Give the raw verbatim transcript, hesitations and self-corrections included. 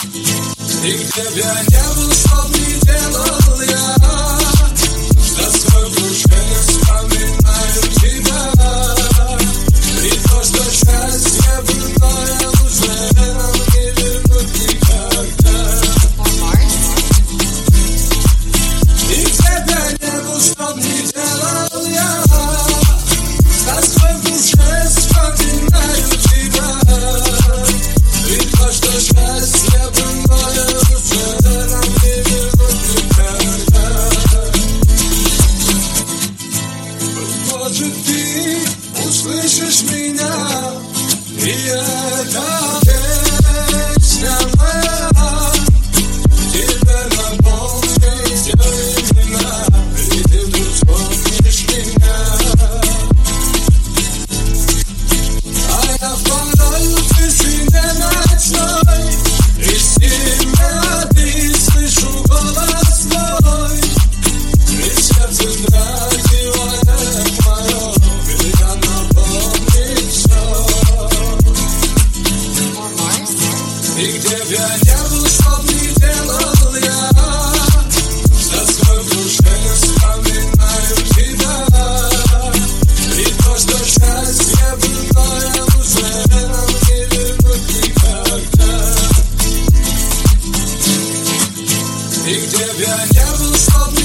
И где я не был, что не делал я, с тоской в душе вспоминаю тебя. И то, что счастье былое уже нам не вернуть никогда. И где я не был, что не делал я, с тоской в душе вспоминаю тебя. И то, что счастье былое уже нам не вернуть никогда. Может, ты услышишь меня, и эта песня моя тебе напомнит все имена, и ты вдруг вспомнишь меня. А я впадаю в тишине ночной, и с тебя ты слышу голос твой, и сердце вздрагивает мое, меня напомнит все. И где б я не был, что б не делал я, с тоской в душе вспоминаю тебя. И то, что счастье былое уже нам не вернуть никогда. И где б я не был, что б не